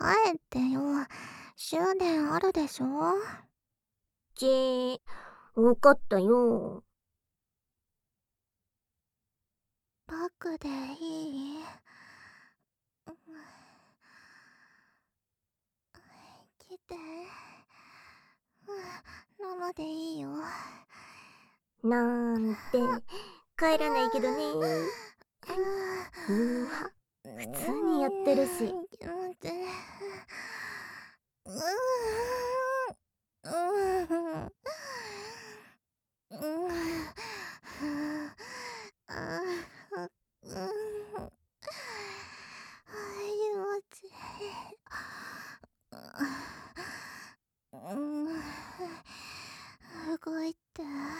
帰ってよ。終電あるでしょ。 わかったよ。 バックでいい？来て。ママでいいよ。 なんて帰らないけどね。うわ、普通にやってるし。 動いて。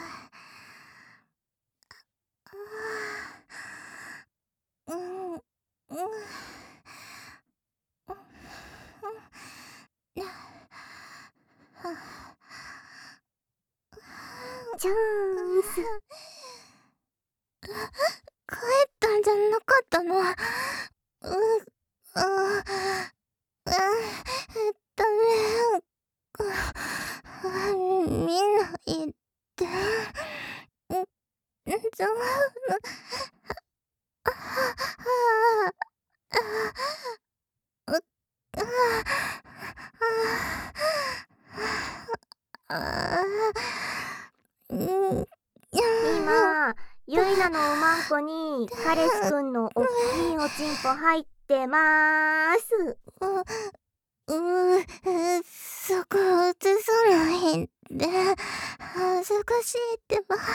チャンス。 帰ったんじゃなかったの？ダメ。見ないで。じゃ今、ゆいなのおまんこに彼氏くんのおっきいおちんぽ入ってまーす。 そこ映さないで。恥ずかしいってば。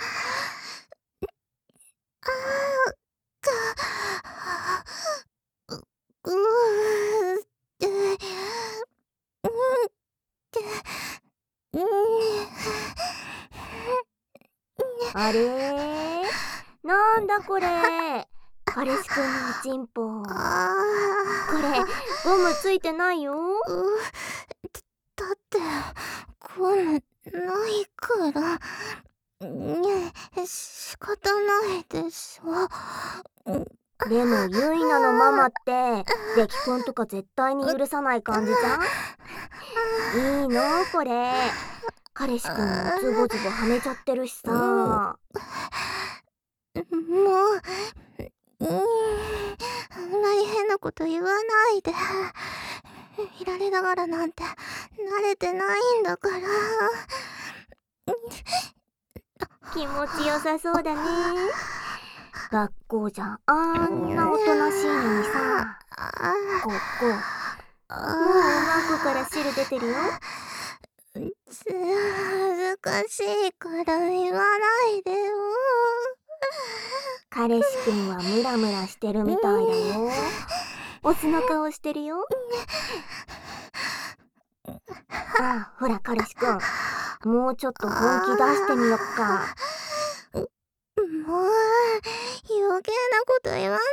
あれー、なんだこれ。彼氏くんのおちんぽ。これゴムついてないよ。 だってゴムないから。仕方ないでしょ。 でもゆいなのママって出来婚とか絶対に許さない感じじゃん。いいのこれ。彼氏くんもズボズボはめちゃってるしさ。 もうあんまり変なこと言わないで。見られながらなんて慣れてないんだから。 気持ちよさそうだね。学校じゃあんなおとなしいのにさ。ここもうおまんこから汁出てるよ。 恥ずかしいから言わないでよ。 彼氏くんはムラムラしてるみたいだよ。オスの顔してるよ。あ、ほら彼氏くん、もうちょっと本気出してみよっか。 もう余計なこと言わない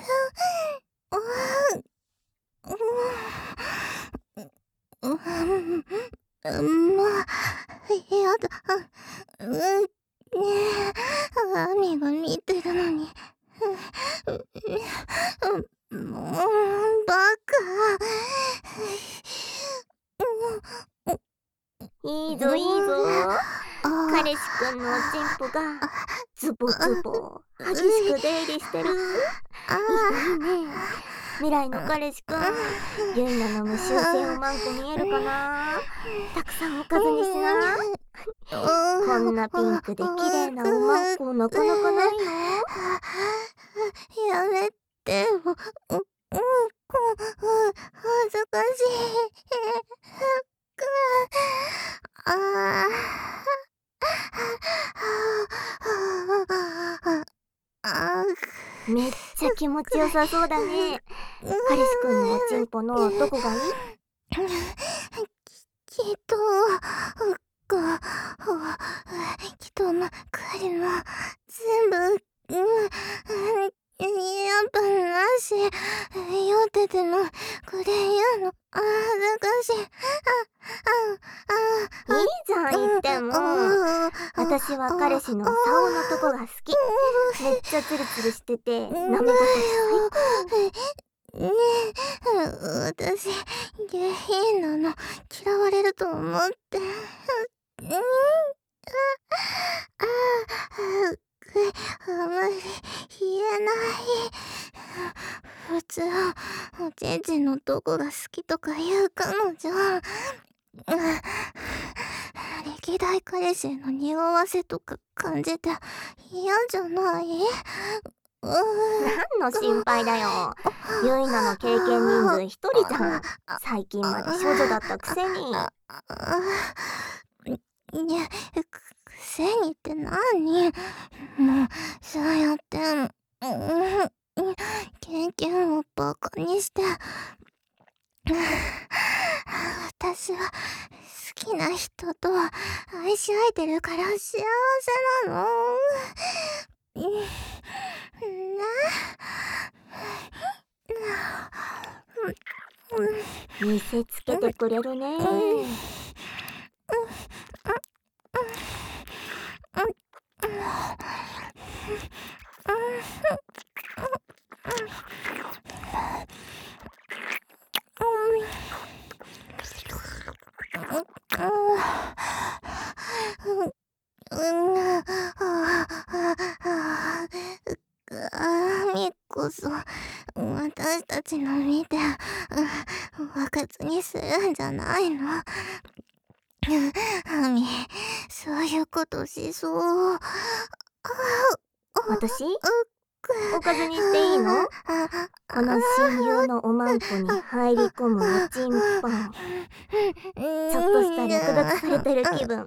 で。もうやだ。兄が見てるのに。もうバカ。 いいぞいいぞ。彼氏くんのおちんぽがズボズボ激しく出入りしてる。いいねいいね。未来の彼氏くん、ゆいなの無修正おまんこ見えるかな。たくさんおかずにしな。こんなピンクで綺麗なおまんこなかなかないの。 やめてよ。恥ずかしい。 めっちゃ気持ちよさそうだね。彼氏くんのおちんぽのどこがいい？ 人の彼も全部やっぱなし。酔っててもこれ言うの恥ずかしい。 いいじゃん言っても。私は彼氏の竿のとこが好き。めっちゃツルツルしてて舐め心地最高。 私つおちんちんのどこが好きとかいう彼女、歴代彼氏への匂わせとか感じて嫌じゃない？ 何の心配だよ。ゆいなの経験人数一人じゃん。最近まで処女だったくせに。 いや、くせにって何？もうそうやって経験をバカにして、私は好きな人と愛し合えてるから幸せなの。 見せつけてくれるね。 みこそ私たちの見てバカつにするんじゃないの？ハミ、そういうことしそう。 私おかずにしていいの？この親友のおまんこに入り込むおちんぽ。ちょっとした略奪されてる気分。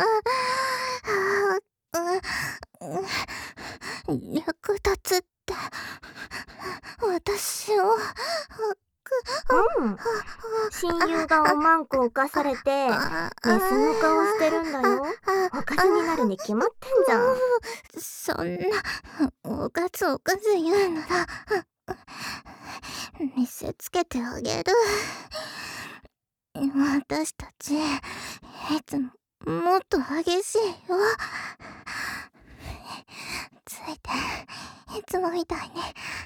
略奪って私を。 親友がおまんこを犯されてメスの顔してるんだよ。おかずになるに決まってんじゃん。 そんなおかず言うなら見せつけてあげる。私たちいつももっと激しいよ。ついていつもみたいに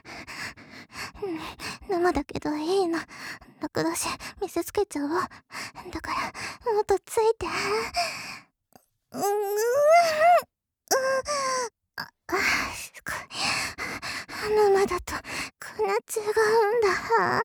生だけどいいの。楽だし見せつけちゃおう。だからもっとついて。生だとこんな違うんだ。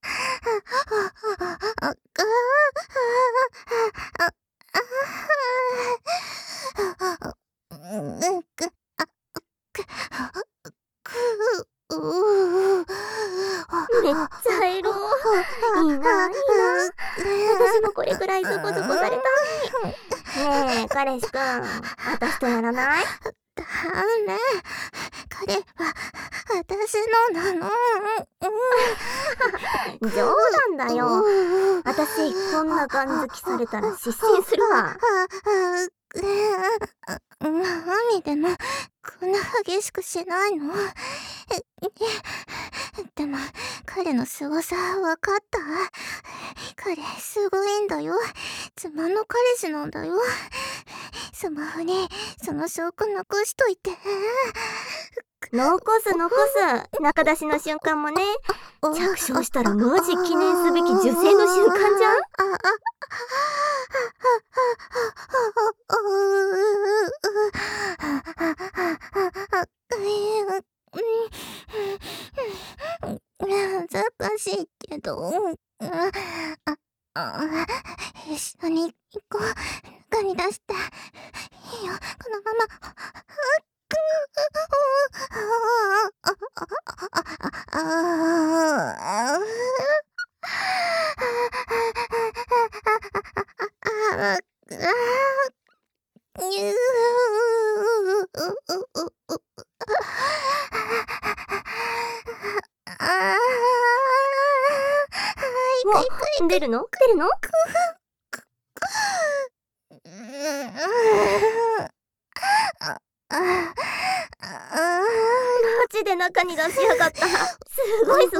めっちゃエロ。いいな、いいな。私もこれくらいズコズコされたい。ねえ、彼氏くん、私とやらない？ ダメ。彼は私のなの。 冗談だよ。私こんなガン好きされたら失神するわ。 何でもこんな激しくしないの？でも彼の凄さ分かった？彼すごいんだよ。妻の彼氏なんだよ。スマホにその証拠残しといて。 残す。中出しの瞬間もね。着床したらマジ記念すべき受精の瞬間じゃん。 恥ずかしいけど、一緒に行こう。中に出して。いいよ、このまま。 出るの？マジで中に出しやがった。すごい。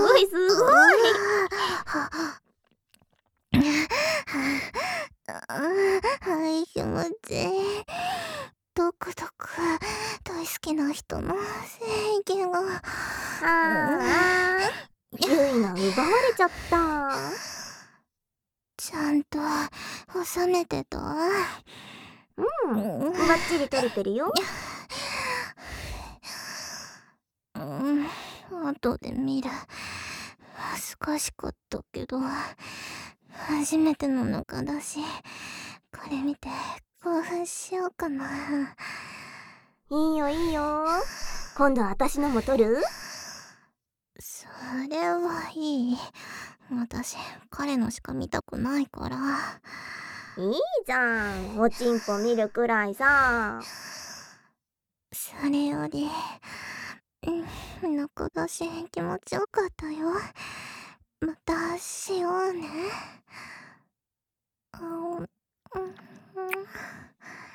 はい、気持ちいい。どこ大好きな人の正義が。 ゆいな奪われちゃった。 ちゃんと収めてた？ バッチリ撮れてるよ。 後で見る。 かしかったけど、初めての中だし、これ見て興奮しようかな。 いいよいいよ。今度私のも撮る？ それはいい。私、彼のしか見たくないから。 いいじゃん、おちんぽ見るくらいさ。 それより、中だし気持ちよかったよ。またしようね。うん、